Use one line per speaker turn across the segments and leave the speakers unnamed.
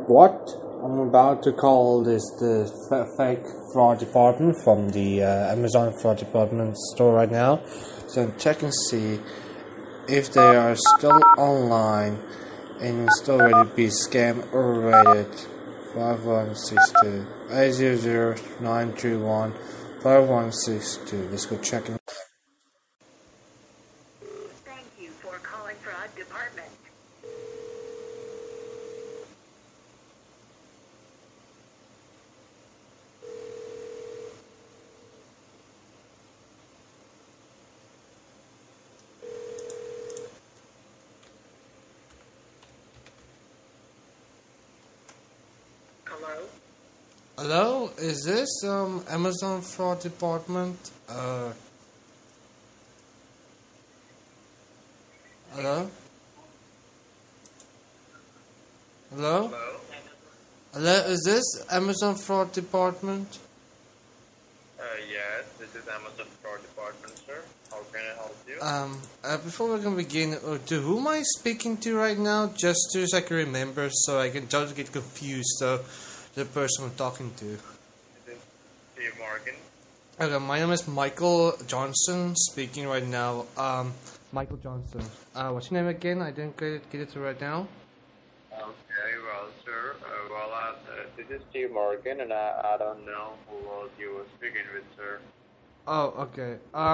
What I'm about to call is the fake fraud department from the Amazon fraud department store right now. So check and see if they are still online and still ready to be scam or rated. 5162 800 931 5162. Let's go check it.
Thank you for calling Fraud Department. Hello?
Hello, is this Amazon fraud department? Hello? Hello?
Hello?
Hello, is this Amazon fraud department?
Yes, this is Amazon Fraud Department, sir. How can I help you?
Before we can begin, to whom am I speaking to right now? Just so I can remember, so I can just get confused. So, the person I'm talking to.
This is Steve Morgan.
Okay, my name is Michael Johnson, speaking right now. Michael Johnson. What's your name again? I didn't get it right now.
Okay, well, sir, this is Steve Morgan, and I don't know who else you were speaking with, sir.
Oh, okay.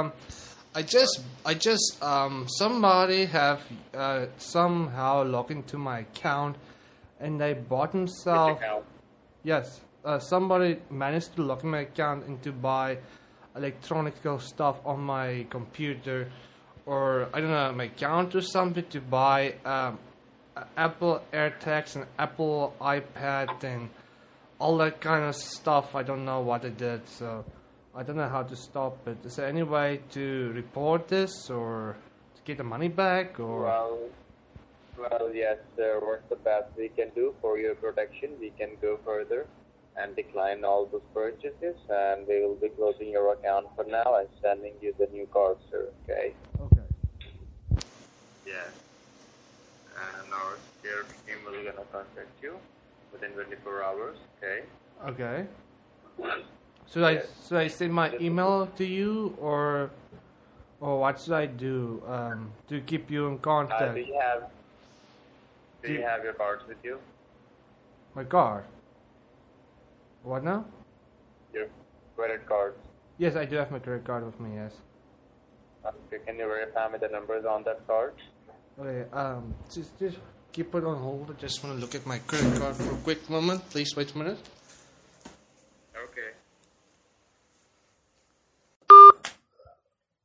Somebody have somehow logged into my account, and they bought
Which
himself.
account?
Yes, somebody managed to log in my account and to buy electronical stuff on my computer, or I don't know, my account or something to buy Apple AirTags and Apple iPad and all that kind of stuff. I don't know what they did, so I don't know how to stop it. Is there any way to report this or to get the money back? Or
Well, yes, sir. What's the best we can do for your protection? We can go further and decline all those purchases, and we will be closing your account for now and sending you the new card, sir. Okay?
Okay.
Yes. And our security team will gonna contact you within 24 hours. Okay?
Okay. Should
Yes.
I send my email to you or what should I do to keep you in contact?
Do you have your cards with you?
My card. What now?
Your credit cards.
Yes, I do have my credit card with me. Yes.
Okay, can you verify me the numbers on that card?
Okay. Just keep it on hold. I just want to look at my credit card for a quick moment. Please wait a minute.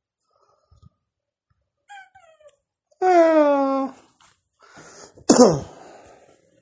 Okay.